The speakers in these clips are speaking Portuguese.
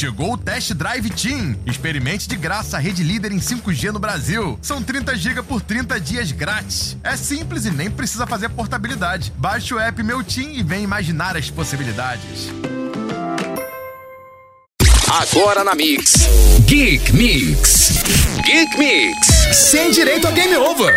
Chegou o Test Drive Team. Experimente de graça a rede líder em 5G no Brasil. São 30 GB por 30 dias grátis. É simples e nem precisa fazer portabilidade. Baixe o app Meu Team e venha imaginar as possibilidades. Agora na Mix, Geek Mix. Geek Mix. Sem direito a Game Over.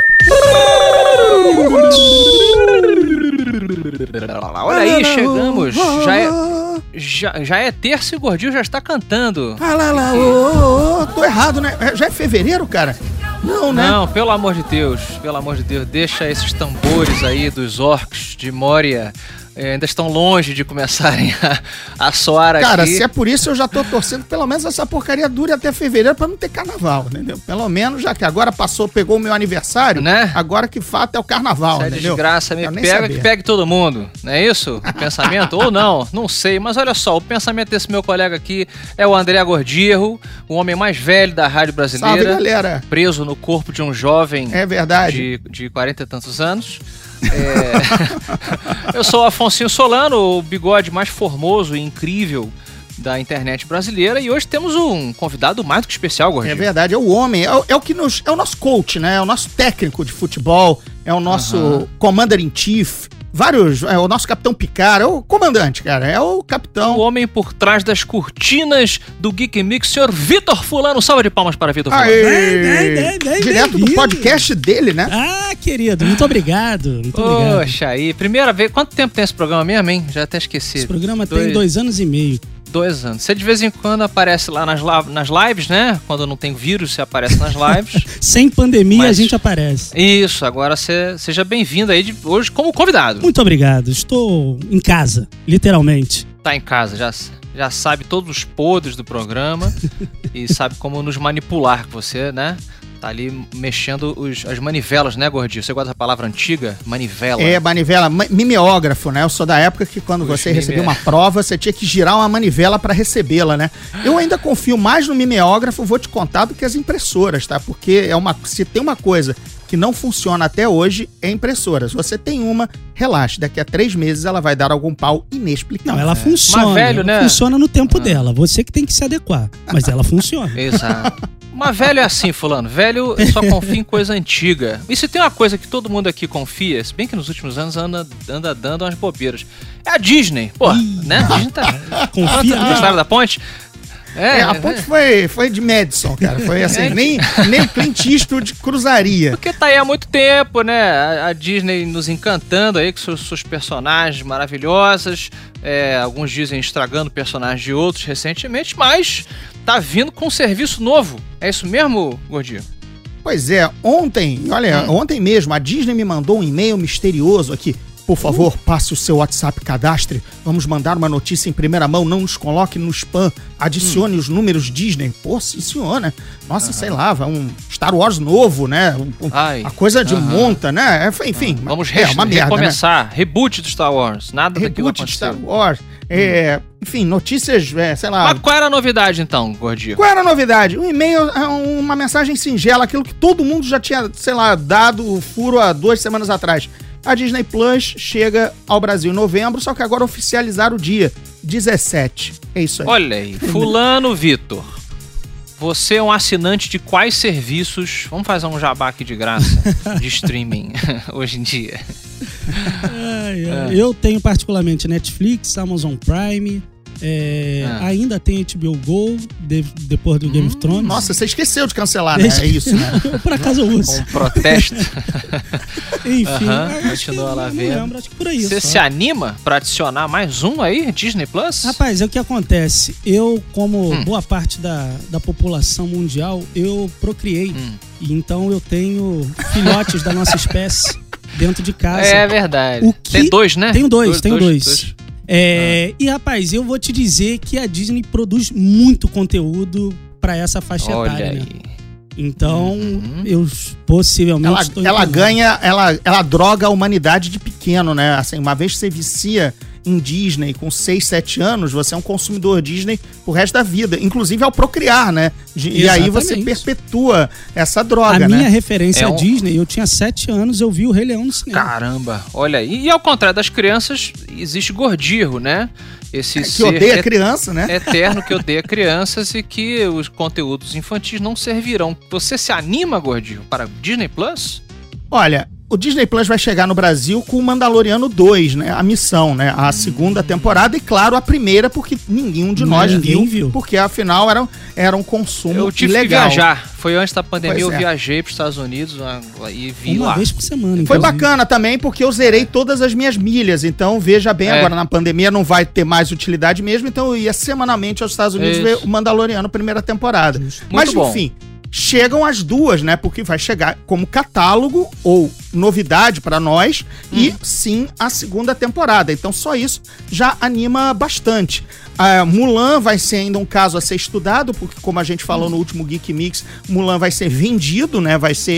Olha aí, chegamos. Já é terça e o Gordinho já está cantando. Tô errado, né? Já é fevereiro, cara? Não, né? Não, pelo amor de Deus, deixa esses tambores aí dos orcs de Moria. Ainda estão longe de começarem a soar aqui. Cara, se é por isso eu já tô torcendo, pelo menos essa porcaria dure até fevereiro pra não ter carnaval, entendeu? Pelo menos, já que agora pegou o meu aniversário, né? Agora que fato é o carnaval, essa entendeu? Desgraça me pega, que pegue todo mundo, não é isso? O pensamento? Ou não sei, mas olha só, o pensamento desse meu colega aqui é o André Gordirro, o homem mais velho da rádio brasileira. Salve, galera! Preso no corpo de um jovem de 40 e tantos anos. Eu sou o Afonso Solano, o bigode mais formoso e incrível da internet brasileira, e hoje temos um convidado mais do que especial, Gordinho. É verdade, é o homem, é o nosso coach, né? É o nosso técnico de futebol, é o nosso commander-in-chief, é o nosso capitão Picard, é o comandante, cara, é o capitão. O homem por trás das cortinas do Geek Mix, senhor Vitor Fulano. Salva de palmas para Vitor Fulano. Direto do podcast dele, né? Ah, querido, muito obrigado. Poxa, aí, primeira vez, quanto tempo tem esse programa mesmo, hein? Já até esqueci. Esse programa tem 2 anos e meio. 2 anos. Você de vez em quando aparece lá nas lives, né? Quando não tem vírus, você aparece nas lives. Sem pandemia, a gente aparece. Isso, agora seja bem-vindo aí hoje como convidado. Muito obrigado. Estou em casa, literalmente. Tá em casa, já sabe todos os podres do programa e sabe como nos manipular, que você, né? Tá ali mexendo as manivelas, né, Gordinho? Você gosta da palavra antiga? Manivela. Manivela. Mimeógrafo, né? Eu sou da época que quando você recebia uma prova, você tinha que girar uma manivela para recebê-la, né? Eu ainda confio mais no mimeógrafo, vou te contar, do que as impressoras, tá? Porque se tem uma coisa que não funciona até hoje, é impressora. Se você tem uma, relaxe. Daqui a 3 meses ela vai dar algum pau inexplicável. Não, ela funciona. Mas velho, né? Funciona no tempo dela. Você que tem que se adequar. Mas ela funciona. Exato. Mas velho é assim, fulano. Velho só confia em coisa antiga. E se tem uma coisa que todo mundo aqui confia, se bem que nos últimos anos anda dando umas bobeiras, é a Disney. Pô, né? A Disney tá... Confia na história da ponte. A ponte foi de Madison, cara. Foi assim, nem o Clint Eastwood cruzaria. Porque tá aí há muito tempo, né? A Disney nos encantando aí com seus personagens maravilhosas. Alguns dizem estragando personagens de outros recentemente, mas tá vindo com um serviço novo. É isso mesmo, Gordinho? Pois é, ontem mesmo, a Disney me mandou um e-mail misterioso aqui. Por favor, passe o seu WhatsApp cadastre. Vamos mandar uma notícia em primeira mão. Não nos coloque no spam. Adicione os números Disney. Pô, sim, senhor, né? Nossa, sei lá, vai um Star Wars novo, né? A coisa de monta, né? Enfim. Vamos uma merda, recomeçar. Né? Reboot do Star Wars. Nada daquilo aconteceu. Reboot de Star Wars. Enfim, notícias, sei lá... Mas qual era a novidade, então, Gordinho? Qual era a novidade? Um e-mail, uma mensagem singela, aquilo que todo mundo já tinha, sei lá, dado o furo há 2 semanas atrás. A Disney Plus chega ao Brasil em novembro, só que agora oficializaram o dia, 17. É isso aí. Olha aí, Fulano Vitor, você é um assinante de quais serviços? Vamos fazer um jabá aqui de graça de streaming hoje em dia. Eu tenho particularmente Netflix, Amazon Prime... ainda tem HBO Go depois do Game of Thrones. Nossa, você esqueceu de cancelar, né? É isso, né? Por acaso eu uso. Um protesto. Enfim, continua lá vendo. Lembro, acho que por aí. Você se anima pra adicionar mais um aí, Disney Plus? Rapaz, é o que acontece. Eu, como boa parte da população mundial, eu procriei. E então eu tenho filhotes da nossa espécie dentro de casa. É verdade. Tem 2, né? Tenho dois. E rapaz, eu vou te dizer que a Disney produz muito conteúdo pra essa faixa etária, né? Então, eu possivelmente... Ela droga a humanidade de pequeno, né? Assim, uma vez que você vicia em Disney com 6, 7 anos, você é um consumidor Disney pro resto da vida, inclusive ao procriar, né? E aí você perpetua essa droga, né? A minha referência a Disney, eu tinha 7 anos, eu vi o Rei Leão no cinema. Caramba, olha aí. E ao contrário das crianças, existe Gordirro, né? esse que odeia criança, né? Eterno que odeia crianças e que os conteúdos infantis não servirão. Você se anima, Gordinho, para Disney Plus? Olha, o Disney Plus vai chegar no Brasil com o Mandaloriano 2, né? A missão, né? A segunda temporada e, claro, a primeira, porque ninguém de nós viu, porque afinal era um consumo ilegal. Eu tive que viajar. Foi antes da pandemia, eu viajei para os Estados Unidos e vi uma lá. vez por semana. Foi bacana também, porque eu zerei todas as minhas milhas. Então, veja bem, agora na pandemia não vai ter mais utilidade mesmo, então eu ia semanalmente aos Estados Unidos ver o Mandaloriano primeira temporada. Mas, enfim... Chegam as duas, né? Porque vai chegar como catálogo ou novidade pra nós e sim a segunda temporada. Então só isso já anima bastante. Mulan vai ser ainda um caso a ser estudado, porque como a gente falou no último Geek Mix, Mulan vai ser vendido, né? Vai ser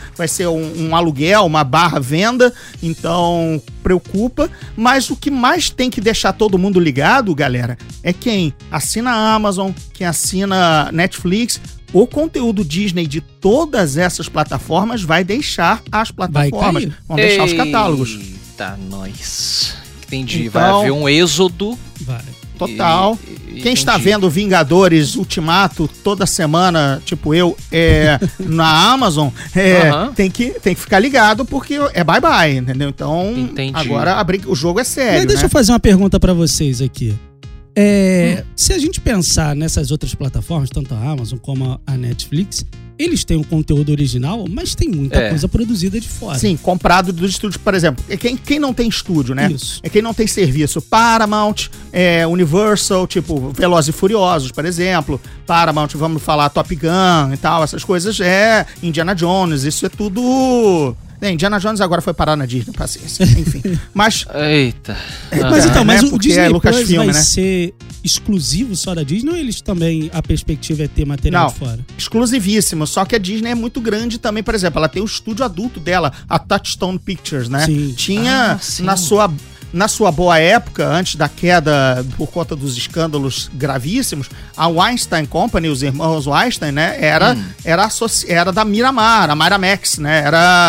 um aluguel, uma venda. Então preocupa. Mas o que mais tem que deixar todo mundo ligado, galera, é quem assina a Amazon, quem assina Netflix. O conteúdo Disney de todas essas plataformas vai deixar as plataformas, vão deixar os catálogos. Eita, nós. Entendi, então, vai haver um êxodo. Vai. Total. Quem está vendo Vingadores Ultimato toda semana, tipo eu, na Amazon, tem que ficar ligado porque é bye-bye, entendeu? Então, agora o jogo é sério. Mas deixa eu fazer uma pergunta pra vocês aqui. Se a gente pensar nessas outras plataformas, tanto a Amazon como a Netflix, eles têm um conteúdo original, mas tem muita coisa produzida de fora. Sim, comprado dos estúdios, por exemplo. Quem não tem estúdio, né? Isso. É quem não tem serviço. Paramount, Universal, tipo Velozes e Furiosos, por exemplo. Paramount, vamos falar Top Gun e tal, essas coisas. Indiana Jones, isso é tudo... Indiana Jones agora foi parar na Disney, paciência. Enfim. Mas. Eita. Mas o Disney Plus vai ser exclusivo só da Disney ou eles também, a perspectiva é ter material de fora? Exclusivíssimo. Só que a Disney é muito grande também, por exemplo, ela tem o estúdio adulto dela, a Touchstone Pictures, né? Sim. Tinha na sua boa época, antes da queda por conta dos escândalos gravíssimos, a Weinstein Company, os irmãos Weinstein, né, era da Miramar, a Miramax, né,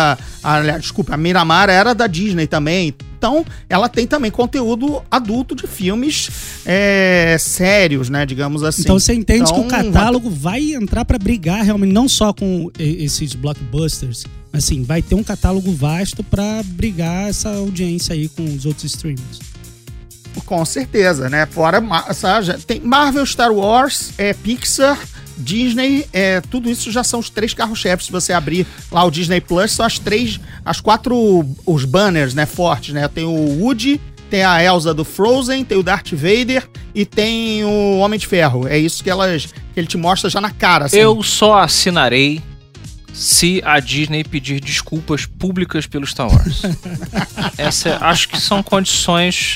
a Miramar era da Disney também. Então, ela tem também conteúdo adulto de filmes sérios, né, digamos assim. Então, você entende que o catálogo vai entrar pra brigar realmente, não só com esses blockbusters, assim, vai ter um catálogo vasto pra brigar essa audiência aí com os outros streamers. Com certeza, né? Fora, tem Marvel, Star Wars, Pixar, Disney, tudo isso já são os 3 carros-chefes. Se você abrir lá o Disney Plus, são as 4 os banners, né, fortes, né? Tem o Woody, tem a Elsa do Frozen, tem o Darth Vader e tem o Homem de Ferro. É isso que ele te mostra já na cara. Assim. Eu só assinarei se a Disney pedir desculpas públicas pelo Star Wars. Acho que são condições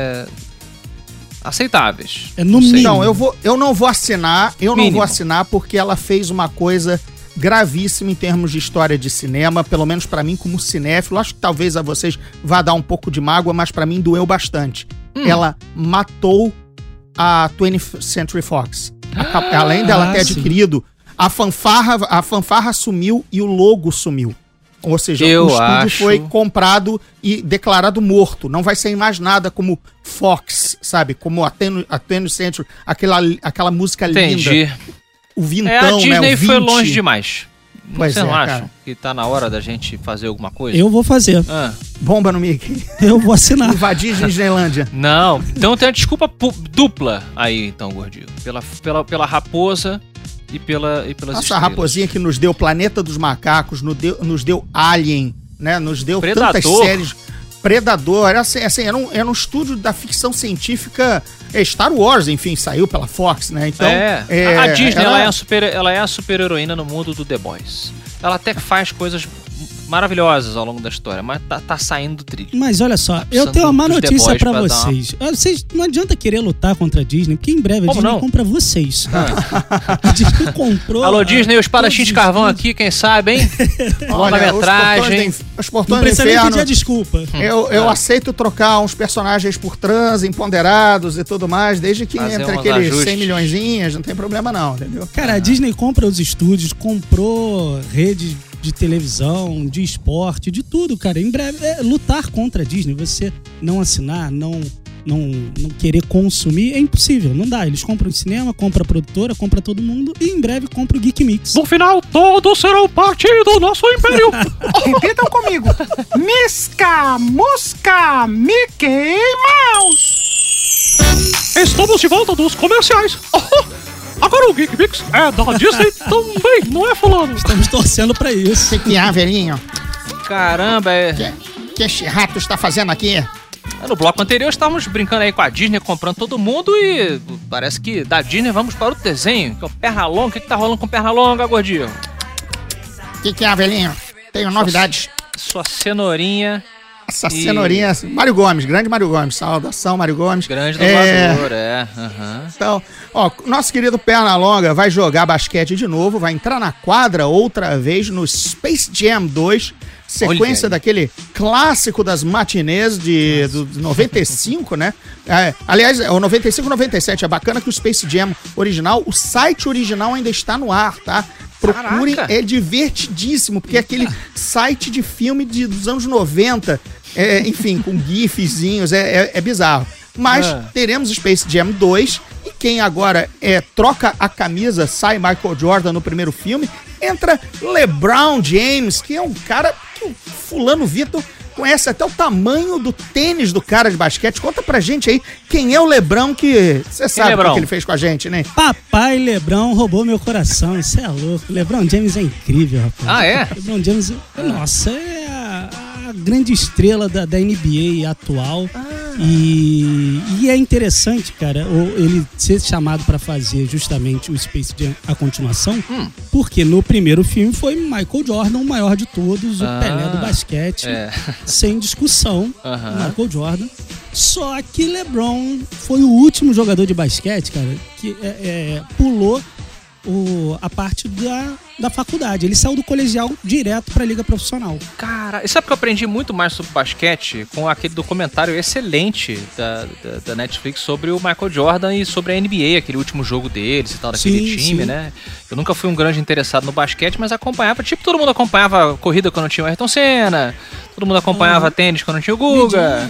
aceitáveis. No mínimo. Não, eu não vou assinar. Não vou assinar porque ela fez uma coisa gravíssima em termos de história de cinema, pelo menos pra mim como cinéfilo. Acho que talvez a vocês vá dar um pouco de mágoa, mas pra mim doeu bastante. Ela matou a 20th Century Fox. Além dela ter adquirido, a fanfarra sumiu e o logo sumiu. Ou seja, o estúdio foi comprado e declarado morto. Não vai ser mais nada como Fox, sabe? Como a 20th Century, aquela música linda. O vintão, a Disney, né? O 20. Foi longe demais. Pois Vocês não acham cara. que tá na hora da gente fazer alguma coisa? Eu vou fazer. Bomba no Mickey. Eu vou assinar. Invadir Disneylândia. Não, então tem uma desculpa dupla aí, então, Gordinho. Pela raposa e pelas estrelas. A raposinha que nos deu Planeta dos Macacos, nos deu Alien, né? Nos deu Predador. Tantas séries. Predador, era um estúdio da ficção científica. Star Wars, enfim, saiu pela Fox, né? Então, a Disney ela é a super-heroína no mundo do The Boys. Ela até faz coisas maravilhosas ao longo da história, mas tá saindo do trilho. Mas olha só, eu tenho uma má notícia pra vocês. Vocês não adianta querer lutar contra a Disney, porque em breve a Disney compra vocês. A Disney comprou. Alô, Disney, os espadachins de carvão aqui, quem sabe, hein? Longa-metragem. Os portões não precisa nem pedir desculpa. Eu aceito trocar uns personagens por trans, empoderados e tudo mais, desde que entre aqueles 100 milhõezinhos, não tem problema não, entendeu? Cara, a Disney compra os estúdios, comprou rede de televisão, de esporte, de tudo, cara. Em breve, lutar contra a Disney, você não assinar, não não querer consumir, é impossível, não dá. Eles compram o cinema, compram a produtora, compram todo mundo e em breve compram o Geek Mix. No final, todos serão parte do nosso império. Repitam comigo. Misca, Musca, Mickey Mouse. Estamos de volta dos comerciais. Agora o Geek Mix é da Disney também, não é, fulano? Estamos torcendo pra isso. Que é, velhinho? Caramba, Que esse rato está fazendo aqui? No bloco anterior estávamos brincando aí com a Disney, comprando todo mundo e parece que da Disney vamos para o desenho, que é o Pernalonga. O que tá rolando com o Pernalonga, gordinho? Que é, velhinho? Tenho novidades. Sua cenourinha. Essa cenourinha, Mário Gomes, grande Mário Gomes. Saudação, Mário Gomes. Grande dublador, Então, nosso querido Pernalonga vai jogar basquete de novo, vai entrar na quadra outra vez no Space Jam 2, sequência daquele clássico das matinês do 95, né? Aliás, o 95 e 97, é bacana que o Space Jam original, o site original ainda está no ar, tá? Procurem, é divertidíssimo, porque é aquele site de filme dos anos 90, enfim, com gifzinhos, é bizarro. Mas teremos Space Jam 2, e quem agora troca a camisa, sai Michael Jordan no primeiro filme, entra LeBron James, que é um cara que o fulano Vitor conhece até o tamanho do tênis do cara de basquete. Conta pra gente aí quem é o LeBron, que você sabe o que ele fez com a gente, né? Papai LeBron roubou meu coração, isso é louco. LeBron James é incrível, rapaz. Ah, é? LeBron James, nossa, é a grande estrela da NBA atual. E é interessante, cara, ele ser chamado pra fazer justamente o Space Jam, a continuação, porque no primeiro filme foi Michael Jordan, o maior de todos, o Pelé do basquete, sem discussão, Michael Jordan. Só que LeBron foi o último jogador de basquete, cara, que pulou a parte da faculdade. Ele saiu do colegial direto pra liga profissional. Cara, e sabe que eu aprendi muito mais sobre basquete com aquele documentário excelente da Netflix sobre o Michael Jordan e sobre a NBA, aquele último jogo deles e tal, daquele time, né? Eu nunca fui um grande interessado no basquete, mas acompanhava, tipo, todo mundo acompanhava a corrida quando tinha o Ayrton Senna, todo mundo acompanhava tênis quando tinha o Guga.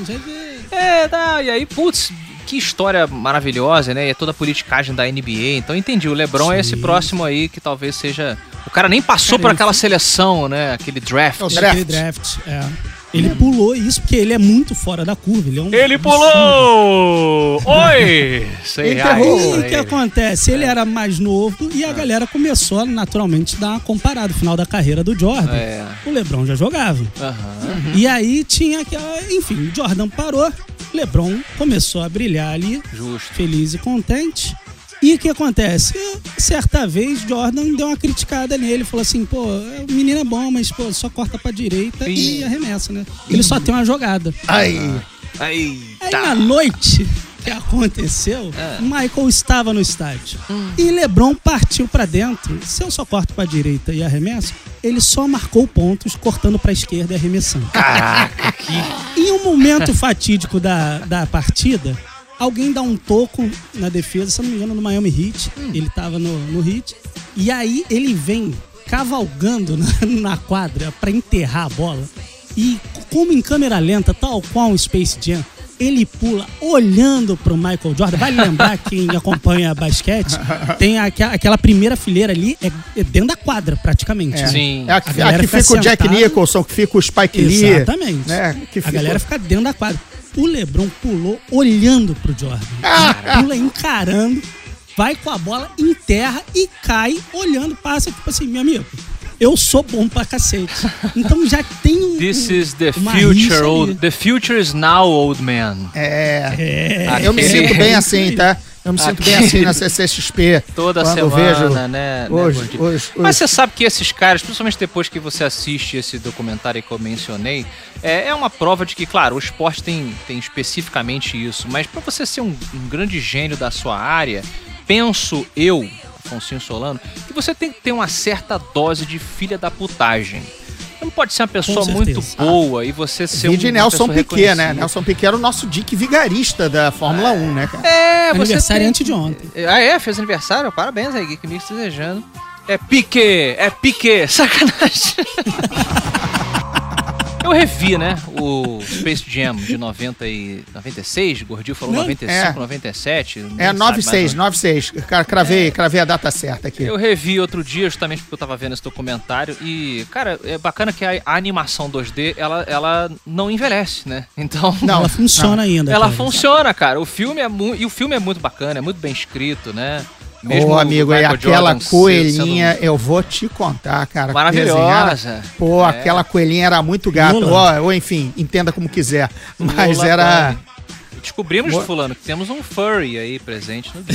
E aí, putz, que história maravilhosa, né? E é toda a politicagem da NBA. Então, entendi. O LeBron é esse próximo aí que talvez seja... O cara nem passou por aquela seleção, né? Aquele draft. Aquele draft, Ele pulou isso porque ele é muito fora da curva. Ele pulou! Oi! E o que acontece? Ele era mais novo e a galera começou naturalmente a dar uma comparada. No final da carreira do Jordan, o LeBron já jogava. E aí tinha aquela... Enfim, o Jordan parou. LeBron começou a brilhar ali, feliz e contente. E o que acontece? Certa vez, Jordan deu uma criticada nele, falou assim, pô, o menino é bom, mas pô, só corta pra direita e arremessa, né? Ele só tem uma jogada. Aí na noite que aconteceu, Michael estava no estádio. E LeBron partiu pra dentro. Se eu só corto pra direita e arremesso, ele só marcou pontos cortando pra esquerda e arremessando. Caraca, Em um momento fatídico da partida, alguém dá um toco na defesa, se eu não me engano, no Miami Heat. Ele tava no Heat. E aí ele vem cavalgando na quadra pra enterrar a bola. E como em câmera lenta, tal qual um Space Jam, ele pula olhando pro Michael Jordan. Vale lembrar, quem acompanha basquete, tem aquela primeira fileira ali, é dentro da quadra, praticamente. Sim. A que fica o Jack Nicholson, que fica o Spike Lee. Exatamente. Né? A galera fica dentro da quadra. O LeBron pulou olhando pro Jordan. Pula encarando, vai com a bola, enterra e cai olhando, passa tipo assim, meu amigo, eu sou bom pra cacete. Então já tem This is the future, the future is now, old man. Eu me sinto bem assim, tá? Eu me sinto bem assim na CCXP. Toda semana, vejo né? Hoje. Mas você sabe que esses caras, principalmente depois que você assiste esse documentário que eu mencionei, é uma prova de que, claro, o esporte tem especificamente isso, mas pra você ser um grande gênio da sua área, penso eu, Afonso Solano, que você tem que ter uma certa dose de filha da putagem. Não pode ser uma pessoa muito boa e você ser uma Nelson pessoa Piquet, né? Nelson Piquet era o nosso Dick Vigarista da Fórmula 1, né, cara? Aniversário antes de ontem. Fez aniversário? Parabéns aí, Geek Mix desejando. É Piquet, sacanagem. Eu revi, né, o Space Jam de 96, o Gordinho falou 95, 97. 96. Cara, cravei a data certa aqui. Eu revi outro dia, justamente porque eu tava vendo esse documentário e, cara, é bacana que a animação 2D, ela não envelhece, né? Então... Não, ela funciona ainda. Ela funciona, cara. O filme é muito bacana, é muito bem escrito, né? Ô, amigo, e aquela coelhinha, eu vou te contar, cara. Maravilhosa. Pô, aquela coelhinha era muito gata. Ou enfim, entenda como quiser. Mas Lola era... Bunny. Descobrimos, Fulano, que temos um furry aí presente no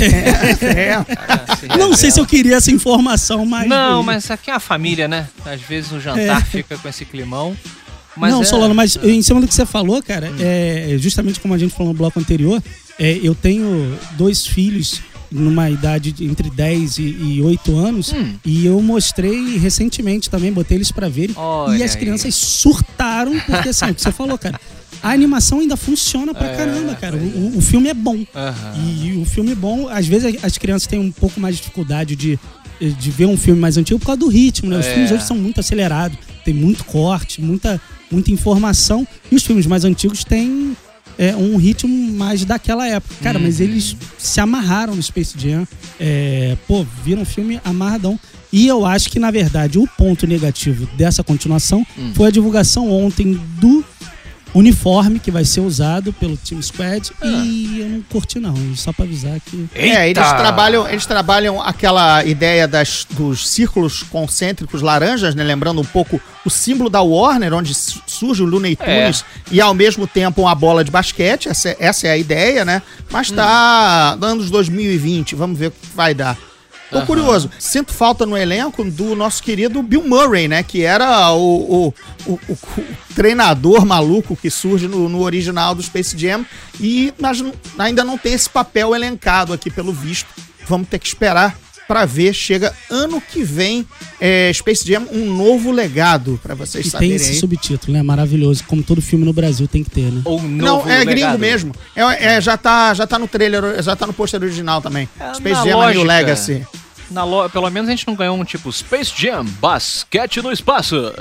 dia. Não sei se eu queria essa informação, mas... Não, mas aqui é a família, né? Às vezes o jantar fica com esse climão. Mas não, Solano, mas em cima do que você falou, cara, justamente como a gente falou no bloco anterior, eu tenho 2 filhos numa idade entre 10 e 8 anos e eu mostrei recentemente também, botei eles pra verem e as crianças surtaram, porque assim, o que você falou, cara, a animação ainda funciona pra caramba, cara. O filme é bom. E o filme é bom, às vezes as crianças têm um pouco mais de dificuldade de ver um filme mais antigo por causa do ritmo, né? Os filmes hoje são muito acelerados, tem muito corte, muita informação, e os filmes mais antigos têm um ritmo mais daquela época. Cara, mas eles se amarraram no Space Jam, viram o filme amarradão. E eu acho que, na verdade, o ponto negativo dessa continuação foi a divulgação ontem do uniforme que vai ser usado pelo Team Squad e eu não curti não, só pra avisar que... Eles trabalham aquela ideia dos círculos concêntricos laranjas, né? Lembrando um pouco o símbolo da Warner, onde surge o Looney Tunes e ao mesmo tempo uma bola de basquete, essa é a ideia, né? Mas tá anos 2020, vamos ver o que vai dar. Tô curioso. Sinto falta no elenco do nosso querido Bill Murray, né? Que era o treinador maluco que surge no original do Space Jam. E ainda não tem esse papel elencado aqui, pelo visto. Vamos ter que esperar pra ver. Chega ano que vem, Space Jam, um novo legado, pra vocês saberem. E tem esse subtítulo, né? Maravilhoso. Como todo filme no Brasil tem que ter, né? Não, é gringo mesmo. Já tá no trailer, já tá no pôster original também. Space Jam New Legacy. Pelo menos a gente não ganhou um tipo Space Jam, basquete no espaço.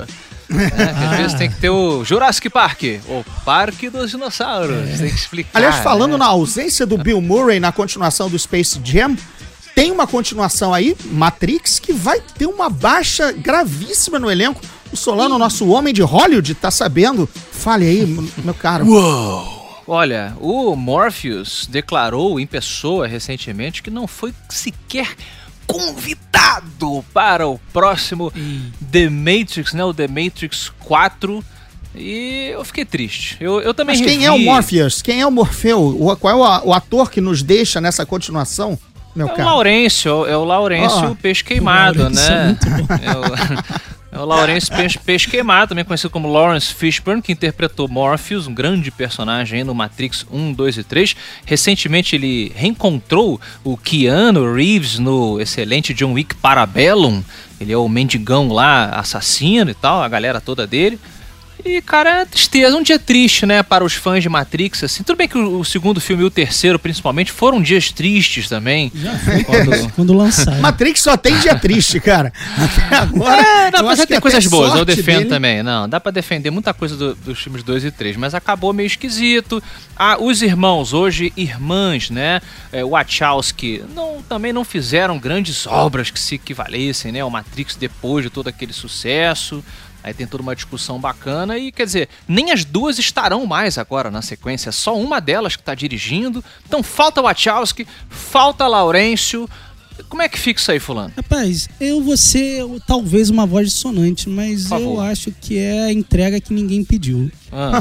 Às vezes tem que ter o Jurassic Park, o Parque dos Dinossauros. Tem que explicar. Aliás, falando na ausência do Bill Murray na continuação do Space Jam, tem uma continuação aí, Matrix, que vai ter uma baixa gravíssima no elenco. O Solano, nosso homem de Hollywood, tá sabendo. Fale aí, meu caro. Uou! Olha, o Morpheus declarou em pessoa recentemente que não foi sequer convidado para o próximo The Matrix, né? O The Matrix 4. E eu fiquei triste. Eu também Mas quem é o Morpheus? Quem é o Morfeu? Qual é o ator que nos deixa nessa continuação, meu caro? É o Laurêncio Peixe Queimado, né? É o Laurêncio Peixe Queimado, também conhecido como Lawrence Fishburne, que interpretou Morpheus, um grande personagem aí no Matrix 1, 2 e 3. Recentemente ele reencontrou o Keanu Reeves no excelente John Wick Parabellum. Ele é o mendigão lá, assassino e tal, a galera toda dele. E, cara, é tristeza, um dia triste, né, para os fãs de Matrix, assim. Tudo bem que o segundo filme e o terceiro, principalmente, foram dias tristes também. Já foi quando lançaram. Matrix só tem dia triste, cara. Até agora, não, mas tem coisas boas, eu defendo dele também. Não, dá pra defender muita coisa dos filmes 2 e 3, mas acabou meio esquisito. Os irmãos, hoje irmãs, né, Wachowski, também não fizeram grandes obras que se equivalessem, né, ao Matrix depois de todo aquele sucesso. Aí tem toda uma discussão bacana e, quer dizer, nem as duas estarão mais agora na sequência, só uma delas que está dirigindo. Então falta Wachowski, falta Laurêncio. Como é que fica isso aí, fulano? Rapaz, eu vou ser talvez uma voz dissonante, mas eu acho que é a entrega que ninguém pediu.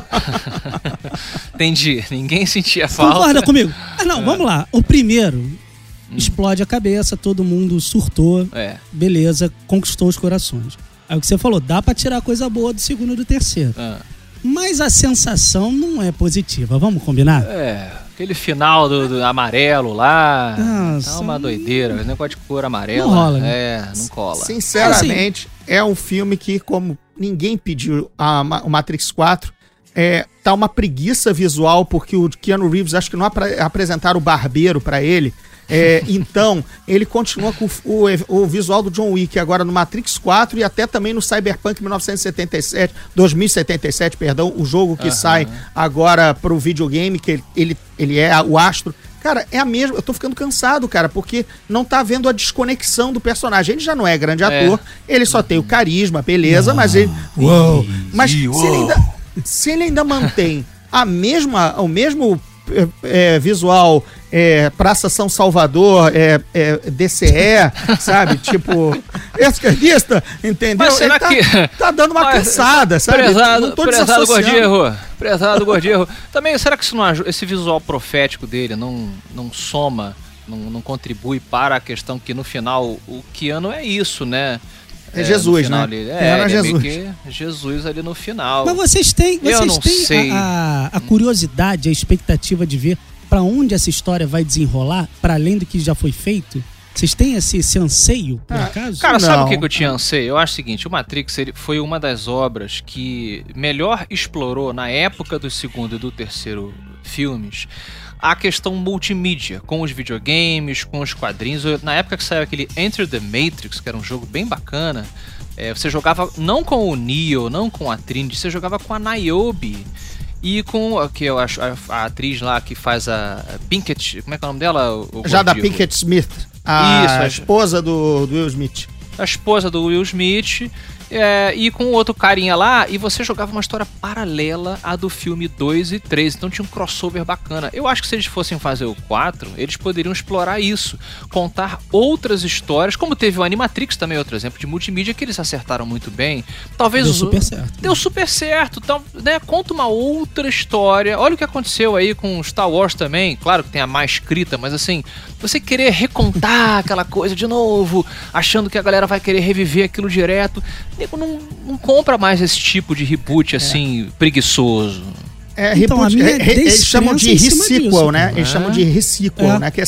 Entendi, ninguém sentia falta. Concorda comigo? Vamos lá. O primeiro explode a cabeça, todo mundo surtou, beleza, conquistou os corações. Aí o que você falou, dá pra tirar coisa boa do segundo e do terceiro. Mas a sensação não é positiva, vamos combinar? Aquele final do amarelo lá, tá uma doideira, o negócio de cor amarela. Não rola, né? Não cola. Sinceramente, é um filme que, como ninguém pediu o Matrix 4, tá uma preguiça visual, porque o Keanu Reeves, acho que não apresentaram o barbeiro pra ele. Então, ele continua com o visual do John Wick agora no Matrix 4 e até também no Cyberpunk 2077, perdão, o jogo que sai agora pro videogame, que ele é o astro. Cara, é a mesma. Eu tô ficando cansado, cara, porque não tá havendo a desconexão do personagem. Ele já não é grande ator, ele só tem o carisma, beleza, mas ele. Uou! Mas se ele ainda mantém o mesmo visual, Praça São Salvador, DCE, sabe? Tipo, esquerdista, entendeu? Mas será ele tá dando uma cansada, sabe? Não tô Prezado Gordierro. Também, será que isso não ajuda, esse visual profético dele não soma, não contribui para a questão que no final o Keanu é isso, né? É Jesus, né? Era Jesus. Jesus ali no final. Mas vocês têm a curiosidade, a expectativa de ver pra onde essa história vai desenrolar, para além do que já foi feito? Vocês têm esse anseio, por acaso? Cara, sabe o que eu tinha anseio? Eu acho o seguinte, o Matrix foi uma das obras que melhor explorou na época do segundo e do terceiro filmes a questão multimídia, com os videogames, com os quadrinhos. Na época que saiu aquele Enter the Matrix, que era um jogo bem bacana, você jogava não com o Neo, não com a Trinity, você jogava com a Niobe e com que eu acho a atriz lá que faz a Pinkett, como é que é o nome dela? Jada Pinkett Smith, a esposa do Will Smith. A esposa do Will Smith. E com outro carinha lá, e você jogava uma história paralela à do filme 2 e 3, então tinha um crossover bacana. Eu acho que se eles fossem fazer o 4, eles poderiam explorar isso, contar outras histórias, como teve o Animatrix também, outro exemplo de multimídia que eles acertaram muito bem. Talvez deu super certo. Deu super certo, então, né, conta uma outra história. Olha o que aconteceu aí com Star Wars também, claro que tem a má escrita, mas assim, você querer recontar aquela coisa de novo, achando que a galera vai querer reviver aquilo direto, não compra mais esse tipo de reboot assim, preguiçoso. Então, reboot, eles chamam de resequel, né? Eles chamam de resequel, né? Que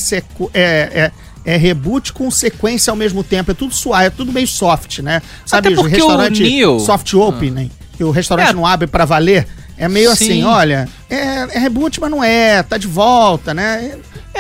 é reboot com sequência ao mesmo tempo. É tudo suave, é tudo meio soft, né? Sabe, o restaurante soft opening, que o restaurante não abre pra valer. É meio assim, olha, é reboot, mas não tá de volta, né?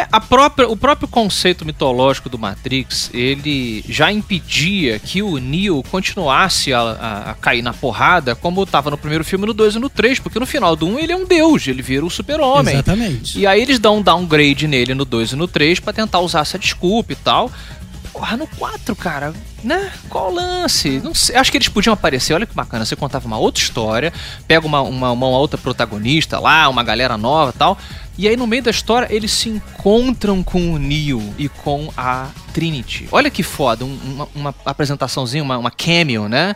O próprio conceito mitológico do Matrix, ele já impedia que o Neo continuasse a cair na porrada como estava no primeiro filme, no 2 e no 3, porque no final do 1 ele é um deus, ele vira o super-homem. Exatamente. E aí eles dão um downgrade nele no 2 e no 3 pra tentar usar essa desculpa e tal. Porra, no 4, cara, né? Qual o lance? Não sei, acho que eles podiam aparecer, olha que bacana, você contava uma outra história, pega uma outra protagonista lá, uma galera nova e tal, e aí no meio da história eles se encontram com o Neo e com a Trinity. Olha que foda, uma apresentaçãozinha, uma cameo, né?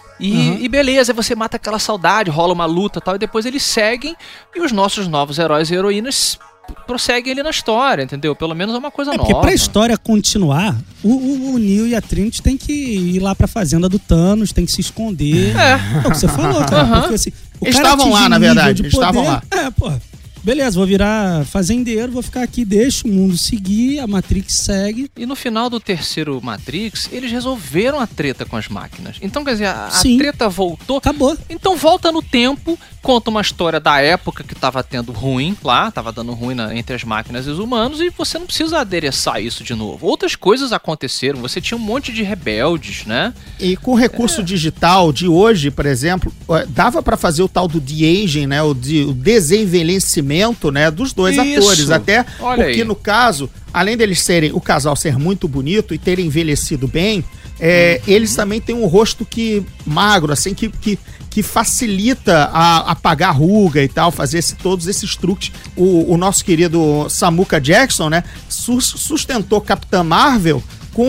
E beleza, você mata aquela saudade, rola uma luta e tal, e depois eles seguem e os nossos novos heróis e heroínas prosseguem ali na história, entendeu? Pelo menos é uma coisa nova. Porque pra história continuar, o Neo e a Trinity tem que ir lá pra fazenda do Thanos, tem que se esconder. É o que você falou, cara. Porque, assim, eles estavam lá, na verdade. Eles estavam lá. Beleza, vou virar fazendeiro, vou ficar aqui, deixa o mundo seguir, a Matrix segue. E no final do terceiro Matrix, eles resolveram a treta com as máquinas. Então, quer dizer, a treta voltou. Acabou. Então volta no tempo, conta uma história da época que tava tendo ruim lá, tava dando ruim entre as máquinas e os humanos, e você não precisa adereçar isso de novo. Outras coisas aconteceram, você tinha um monte de rebeldes, né? E com o recurso digital de hoje, por exemplo, dava pra fazer o tal do de-aging, né? O desenvelhecimento, né, dos dois atores, até porque aí, no caso, além deles serem, o casal ser muito bonito e terem envelhecido bem, eles também têm um rosto magro, assim, que facilita a apagar ruga e tal, fazer todos esses truques. O nosso querido Samuel Jackson, né, sustentou Capitã Marvel com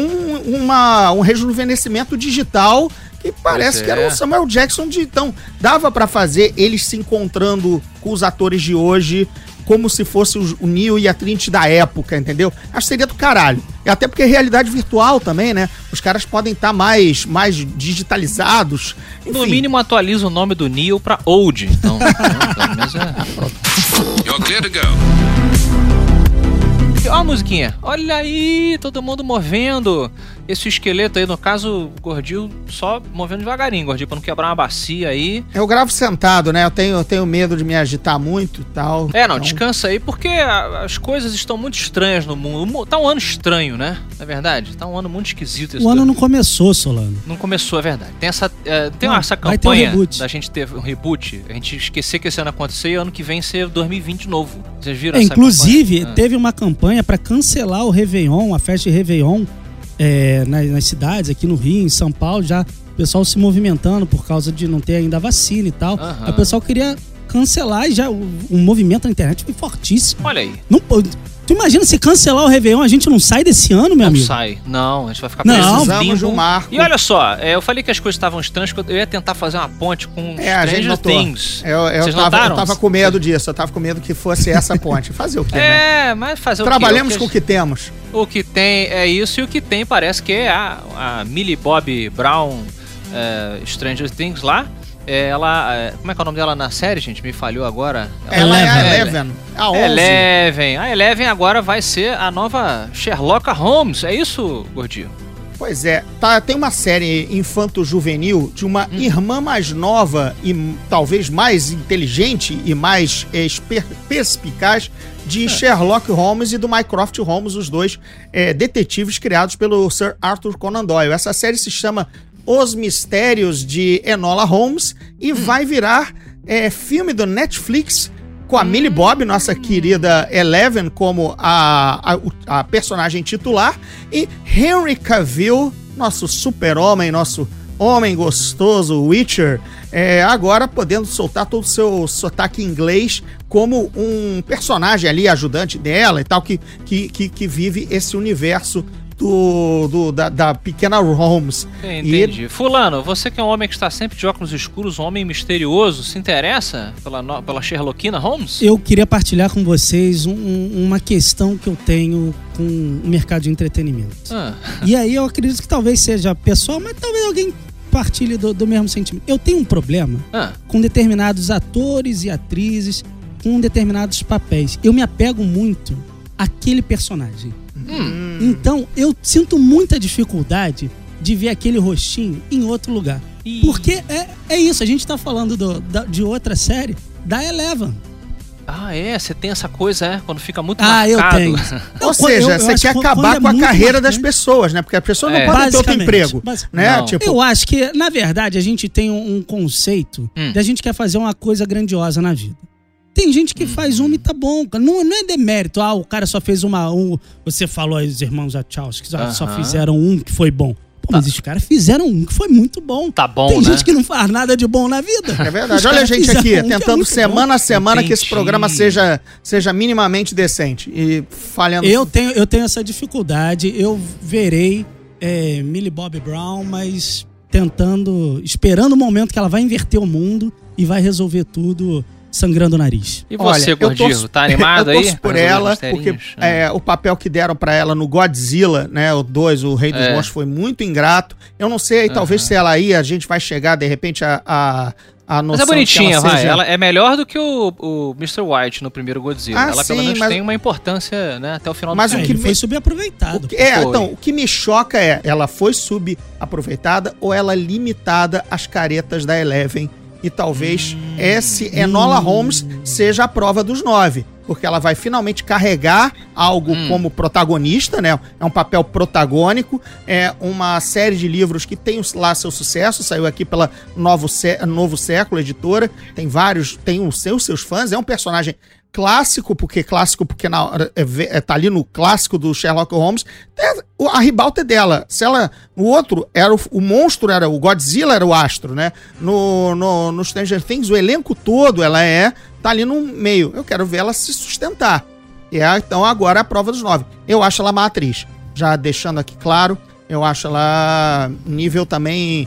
um rejuvenescimento digital que parece que era o Samuel Jackson então dava pra fazer eles se encontrando com os atores de hoje como se fosse o Neo e a Trinity da época, entendeu? Acho que seria do caralho. E até porque é realidade virtual também, né? Os caras podem estar mais digitalizados. Enfim. No mínimo atualiza o nome do Neo pra Old. Então, pelo menos You're clear to go. Ó a musiquinha. Olha aí, todo mundo movendo. Esse esqueleto aí, no caso, o Gordinho só movendo devagarinho, Gordinho, pra não quebrar uma bacia aí. Eu gravo sentado, né? Eu tenho medo de me agitar muito e tal. Não, descansa aí, porque as coisas estão muito estranhas no mundo. Tá um ano estranho, né? É verdade? Tá um ano muito esquisito. O ano não começou, Solano. Não começou, é verdade. Tem essa vai ter um campanha reboot. da gente ter um reboot. A gente esquecer que esse ano aconteceu e ano que vem ser 2020 novo. Vocês viram essa inclusive, campanha? teve uma campanha pra cancelar o Réveillon, a festa de Réveillon, nas cidades, aqui no Rio, em São Paulo, já o pessoal se movimentando por causa de não ter ainda a vacina e tal. Aham. O pessoal queria cancelar e já o movimento na internet foi fortíssimo. Olha aí. Não, tu imagina se cancelar o Réveillon, a gente não sai desse ano, meu amigo? Não sai. Não, a gente vai ficar Não. preso no Precisamos de um limbo. marco. E olha só, eu falei que as coisas estavam estranhas, eu ia tentar fazer uma ponte com A gente Stranger notou. Things. Eu Vocês tava notaram? com medo disso. Eu tava com medo que fosse essa ponte. Fazer o quê, né? Mas fazer Trabalhamos o com o que temos. O que tem é isso, e o que tem parece que é a Millie Bobby Brown Stranger Things lá. Como é que é o nome dela na série, gente? Me falhou agora. Ela é a Eleven. A 11. Eleven. A Eleven agora vai ser a nova Sherlock Holmes. É isso, Gordinho? Pois é, tem uma série infanto-juvenil de uma irmã mais nova e talvez mais inteligente e mais perspicaz de Sherlock Holmes e do Mycroft Holmes, os dois detetives criados pelo Sir Arthur Conan Doyle. Essa série se chama Os Mistérios de Enola Holmes e vai virar filme do Netflix com a Millie Bobby, nossa querida Eleven, como a personagem titular, e Henry Cavill, nosso super-homem, nosso homem gostoso, Witcher, agora podendo soltar todo o seu sotaque inglês como um personagem ali, ajudante dela e tal, que vive esse universo da pequena Holmes. Entendi. Fulano, você que é um homem que está sempre de óculos escuros, um homem misterioso, se interessa pela Sherlockina Holmes? Eu queria partilhar com vocês uma questão que eu tenho com o mercado de entretenimento. E aí eu acredito que talvez seja pessoal, mas talvez alguém partilhe do mesmo sentimento. Eu tenho um problema com determinados atores e atrizes, com determinados papéis. Eu me apego muito àquele personagem. Então, eu sinto muita dificuldade de ver aquele rostinho em outro lugar. Porque é isso, a gente tá falando de outra série, da Eleven. Você tem essa coisa, quando fica muito marcado. Eu tenho. Ou seja, você quer acabar com a carreira das pessoas, né? Porque as pessoas não podem ter outro emprego, né? Tipo... Eu acho que, na verdade, a gente tem um conceito de a gente quer fazer uma coisa grandiosa na vida. Tem gente que faz uma e tá bom. Não é demérito. O cara só fez você falou aí, os irmãos Wachowski, que só fizeram um que foi bom. Mas os caras fizeram um que foi muito bom. Tá bom, Tem gente que não faz nada de bom na vida. É verdade. Olha a gente aqui, tentando semana a semana que esse programa seja minimamente decente. E falhando... Eu tenho essa dificuldade. Eu verei Millie Bobby Brown, mas esperando o momento que ela vai inverter o mundo e vai resolver tudo... sangrando o nariz. E você, Gordinho, tá animado aí? Eu torço por ela, porque o papel que deram pra ela no Godzilla, né, o 2, o Rei dos Monstros, foi muito ingrato. Eu não sei, talvez se ela ir, a gente vai chegar, de repente, a noção. Mas é bonitinha, que ela seja... Ela é melhor do que o Mr. White no primeiro Godzilla. Ela, sim, pelo menos, tem uma importância, né, até o final do filme. Ele foi subaproveitado. Então, o que me choca ela foi subaproveitada ou ela limitada às caretas da Eleven? E talvez Enola Holmes seja a prova dos 9. Porque ela vai finalmente carregar algo como protagonista, né? É um papel protagônico. É uma série de livros que tem lá seu sucesso. Saiu aqui pela Novo Século, editora. Tem os seus fãs. É um personagem clássico porque tá ali no clássico do Sherlock Holmes. A ribalta é dela. O outro era o monstro, o Godzilla era o astro, né? No Stranger Things, o elenco todo, tá ali no meio. Eu quero ver ela se sustentar. Então agora é a prova dos 9. Eu acho ela uma atriz. Já deixando aqui claro, eu acho ela nível também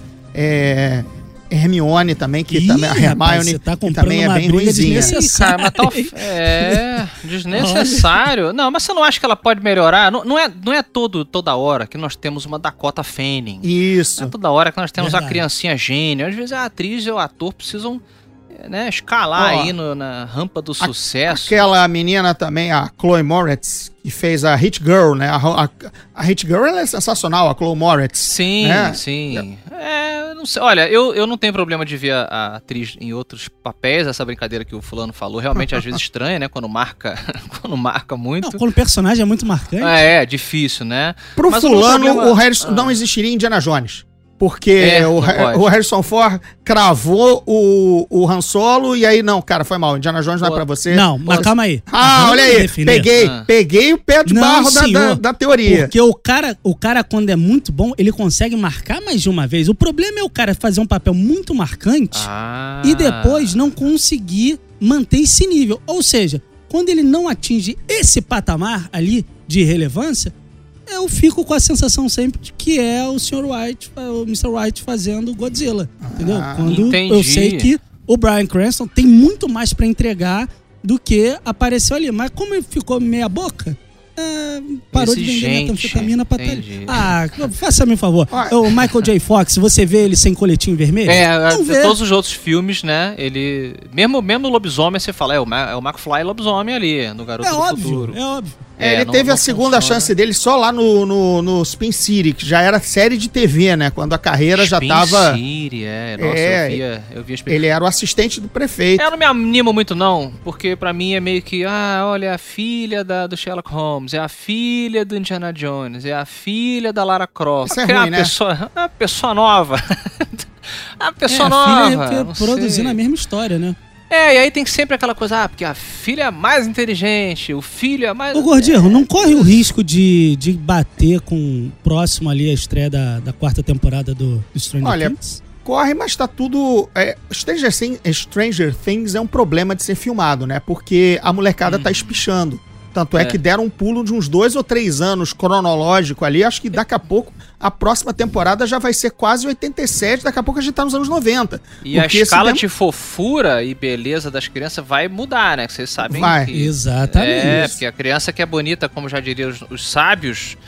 Hermione também, que também a Hermione que também é bem ruinzinha. Cara, mas desnecessário. Não, mas você não acha que ela pode melhorar? Não é toda hora que nós temos uma Dakota Fanning. Isso. Não é toda hora que nós temos a criancinha gênio. Às vezes a atriz e o ator precisam né, escalar aí na rampa do sucesso. Aquela menina também, a Chloe Moretz, que fez a Hit Girl, né? A Hit Girl, ela é sensacional, a Chloe Moretz. Sim, né? sim. Não sei. Olha, eu não tenho problema de ver a atriz em outros papéis, essa brincadeira que o fulano falou, realmente às vezes estranha, né? Quando marca muito. Não, quando o personagem é muito marcante. É difícil, né? Pro Mas fulano, o Harrison não existiria Indiana Jones. Porque o Harrison Ford cravou o Han Solo e aí, não, cara, foi mal. Indiana Jones não é pra você. Não, mas calma aí. Olha aí, peguei o pé de barro da teoria. Porque o cara, quando é muito bom, ele consegue marcar mais de uma vez. O problema é o cara fazer um papel muito marcante e depois não conseguir manter esse nível. Ou seja, quando ele não atinge esse patamar ali de relevância, eu fico com a sensação sempre de que é o Sr. White, o Mr. White fazendo Godzilla, entendeu? Quando eu sei que o Bryan Cranston tem muito mais pra entregar do que apareceu ali. Mas como ele ficou meia boca, parou de vender metanfetamina pra ali. Faça-me um favor. O Michael J. Fox, você vê ele sem coletinho vermelho? Todos os outros filmes, né? Ele. Mesmo no Lobisomem, você fala, é o McFly Lobisomem ali, no Garoto do Futuro. É óbvio. Ele teve a segunda chance dele só lá no Spin City, que já era série de TV, né? Quando a carreira já tava... Spin City, Nossa, eu via Ele era o assistente do prefeito. Eu não me animo muito, não, porque pra mim é meio que, olha, a filha do Sherlock Holmes, é a filha do Indiana Jones, é a filha da Lara Croft. Isso é ruim, né? Uma pessoa nova. A filha produzindo a mesma história, né? E aí tem sempre aquela coisa, porque a filha é mais inteligente, o filho é mais... Ô, Gordinho, não corre o risco de bater com próximo ali a estreia da quarta temporada do Stranger Things? Corre, mas tá tudo... Stranger Things é um problema de ser filmado, né? Porque a molecada tá espichando. Tanto é que deram um pulo de uns 2 ou 3 anos cronológico ali. Acho que daqui a pouco a próxima temporada já vai ser quase 87. Daqui a pouco a gente tá nos anos 90. E a escala de fofura e beleza das crianças vai mudar, né? Que vocês sabem que... Exatamente. Porque a criança que é bonita, como já diriam os sábios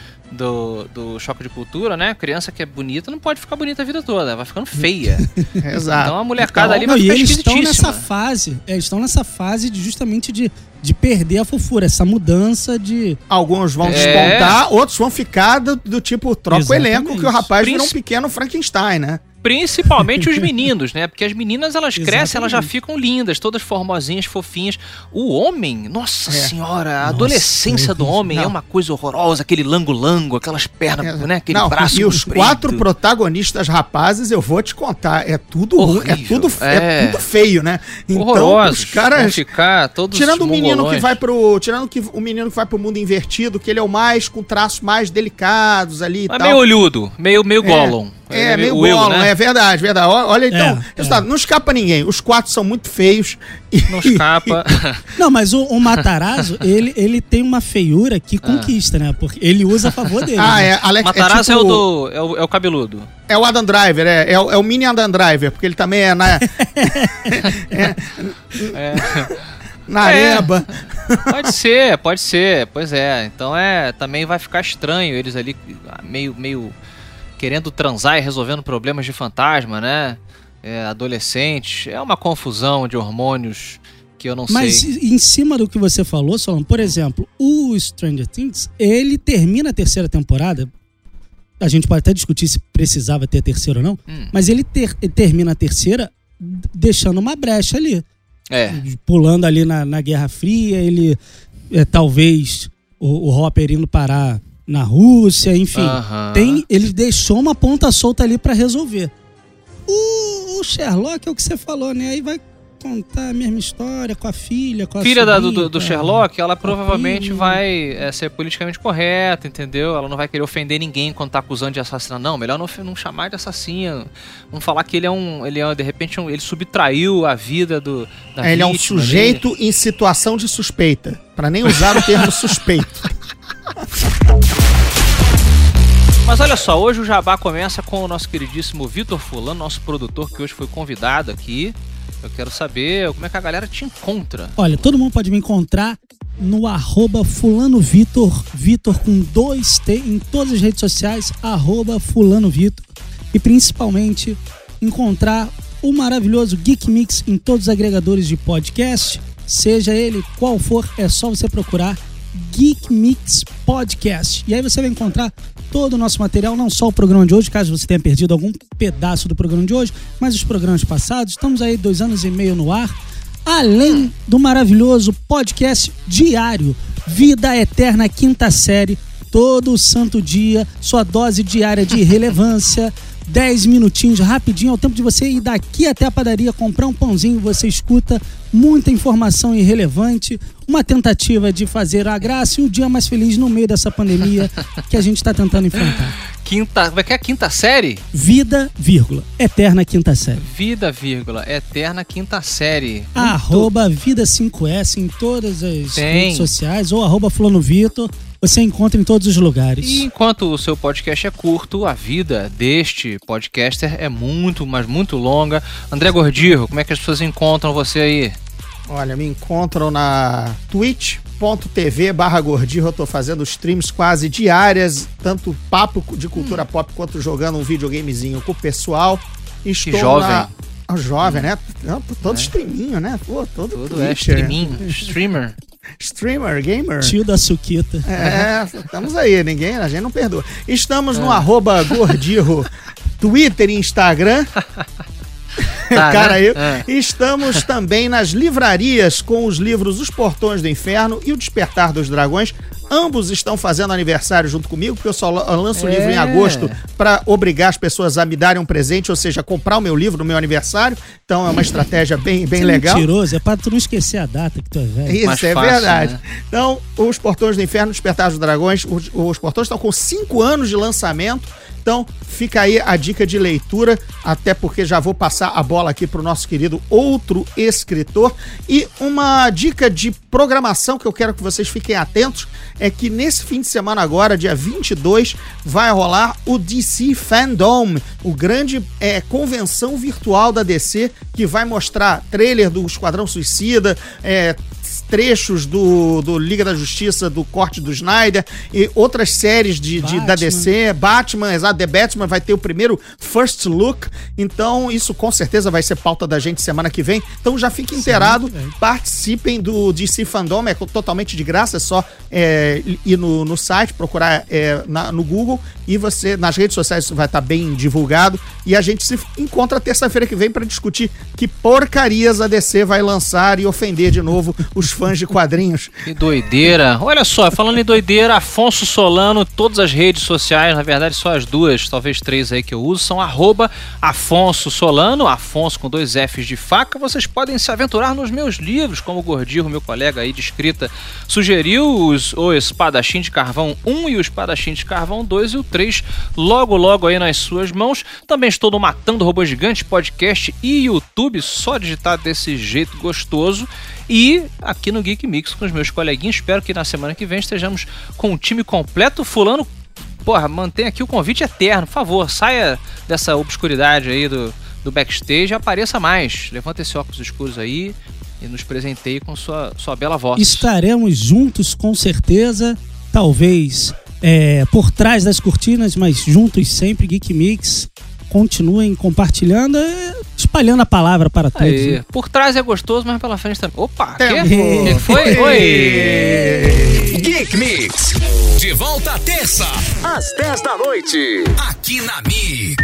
do Choque de Cultura, né? A criança que é bonita não pode ficar bonita a vida toda, vai ficando feia. Exato. Então a molecada ali vai ficar esquisitíssima. Eles estão nessa fase justamente de perder a fofura, essa mudança de... Alguns vão despontar, outros vão ficar do tipo, troca o elenco, que o rapaz vira um pequeno Frankenstein, né? Principalmente os meninos, né? Porque as meninas, elas crescem, elas já ficam lindas, todas formosinhas, fofinhas. O homem, nossa senhora, a adolescência do homem é uma coisa horrorosa, aquele lango-lango, aquelas pernas, né? Aquele braço e os 4 protagonistas rapazes, eu vou te contar, é tudo ruim, é tudo feio, né? Então, horrorosos, os caras vão ficar todos tirando o menino que vai pro mundo invertido, que ele é o mais com traços mais delicados ali e tal. Meio olhudo, meio Gollum. Meio Gollum, né? É verdade. Olha, então, resultado, não escapa ninguém. Os 4 são muito feios. Não escapa. Não, mas o Matarazzo, ele tem uma feiura que conquista, né? Porque ele usa a favor dele. Matarazzo é o cabeludo. É o Adam Driver, é o mini Adam Driver, porque ele também é na... Na areba. Pode ser, pois é. Então também vai ficar estranho eles ali meio querendo transar e resolvendo problemas de fantasma, né? Adolescentes. É uma confusão de hormônios que eu não sei. Mas em cima do que você falou, Solon, por exemplo, o Stranger Things, ele termina a terceira temporada. A gente pode até discutir se precisava ter a terceira ou não, mas ele termina a terceira deixando uma brecha ali. Pulando ali na Guerra Fria, ele talvez o Hopper indo parar na Rússia, enfim. Ele deixou uma ponta solta ali pra resolver. O Sherlock é o que você falou, né? Aí vai contar a mesma história com a filha, com a filha do Sherlock, ela provavelmente vai ser politicamente correta, entendeu? Ela não vai querer ofender ninguém quando tá acusando de assassino. Não, melhor não chamar de assassino. Não falar que ele é de repente, ele subtraiu a vida da vítima. Ele é um sujeito em situação de suspeita, pra nem usar o termo suspeito. Mas olha só, hoje o Jabá começa com o nosso queridíssimo Vitor Fulano, nosso produtor, que hoje foi convidado aqui. Eu quero saber como é que a galera te encontra. Olha, todo mundo pode me encontrar no @fulanovitor, Vitor com 2T em todas as redes sociais, @fulanovitor. E principalmente encontrar o maravilhoso Geek Mix em todos os agregadores de podcast. Seja ele qual for, é só você procurar Geek Mix Podcast. E aí você vai encontrar todo o nosso material, não só o programa de hoje, caso você tenha perdido algum pedaço do programa de hoje, mas os programas passados. Estamos aí 2 anos e meio no ar. Além do maravilhoso podcast diário, Vida Eterna Quinta Série, todo santo dia, sua dose diária de relevância, 10 minutinhos, rapidinho, é o tempo de você ir daqui até a padaria, comprar um pãozinho, você escuta muita informação irrelevante, uma tentativa de fazer a graça e o dia mais feliz no meio dessa pandemia que a gente está tentando enfrentar. Como é que é a quinta série? Vida, vírgula, Eterna Quinta Série. Vida, vírgula, Eterna Quinta Série. Arroba Vida5S em todas as redes sociais, ou arroba Flonovitor. Você encontra em todos os lugares. E enquanto o seu podcast é curto, a vida deste podcaster é muito, mas muito longa. André Gordirro, como é que as pessoas encontram você aí? Olha, me encontram na twitch.tv/Gordirro. Eu tô fazendo streams quase diárias, tanto papo de cultura pop quanto jogando um videogamezinho com o pessoal. Estou que jovem. Jovem, né? Todo streaminho, né? Pô, todo streamer. Streamer, gamer. Tio da Suquita. Estamos aí, a gente não perdoa. Estamos no @Gordirro, Twitter e Instagram. Cara, né? Estamos também nas livrarias com os livros Os Portões do Inferno e O Despertar dos Dragões. Ambos estão fazendo aniversário junto comigo, porque eu só lanço o livro em agosto para obrigar as pessoas a me darem um presente, ou seja, comprar o meu livro no meu aniversário. Então é uma estratégia bem legal. É mentiroso, é para tu não esquecer a data que tu é velho. Isso mais é fácil, verdade. Né? Então, Os Portões do Inferno, Despertar dos Dragões, os Portões estão com 5 anos de lançamento. Então, fica aí a dica de leitura, até porque já vou passar a bola aqui para o nosso querido outro escritor. E uma dica de programação que eu quero que vocês fiquem atentos é que nesse fim de semana agora, dia 22, vai rolar o DC Fandom, o grande convenção virtual da DC, que vai mostrar trailer do Esquadrão Suicida, trechos do Liga da Justiça, do corte do Snyder e outras séries da DC, Batman, exato, The Batman vai ter o primeiro First Look, então isso com certeza vai ser pauta da gente semana que vem, então já fique inteirado, participem do DC Fandom, é totalmente de graça, é só ir no site, procurar no Google e você, nas redes sociais isso vai estar bem divulgado e a gente se encontra terça-feira que vem para discutir que porcarias a DC vai lançar e ofender de novo os fãs de quadrinhos. Que doideira. Olha só, falando em doideira, Afonso Solano, todas as redes sociais, na verdade só as 2, talvez 3 aí que eu uso, são @Afonso Solano, Afonso com 2 Fs de faca. Vocês podem se aventurar nos meus livros, como o Gordirro, meu colega aí de escrita, sugeriu, o Espadachim de Carvão 1 e o Espadachim de Carvão 2 e o 3, logo aí nas suas mãos. Também estou no Matando Robô Gigante, podcast e YouTube, só digitar desse jeito gostoso. E aqui no Geek Mix com os meus coleguinhas, espero que na semana que vem estejamos com o time completo. Fulano, mantenha aqui o convite eterno, por favor, saia dessa obscuridade aí do backstage e apareça mais. Levanta esse óculos escuros aí e nos presenteie com sua bela voz. Estaremos juntos com certeza, talvez por trás das cortinas, mas juntos sempre, Geek Mix. Continuem compartilhando, espalhando a palavra para todos. Aí, por trás é gostoso, mas pela frente também. Opa, que foi? Oi! Geek Mix, de volta à terça, às 10 da noite, aqui na Mix.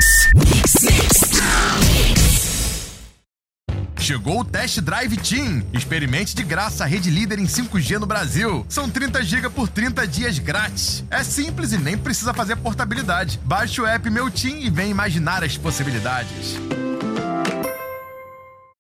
Chegou o Test Drive Team. Experimente de graça a rede líder em 5G no Brasil. São 30 GB por 30 dias grátis. É simples e nem precisa fazer portabilidade. Baixe o app Meu Team e vem imaginar as possibilidades.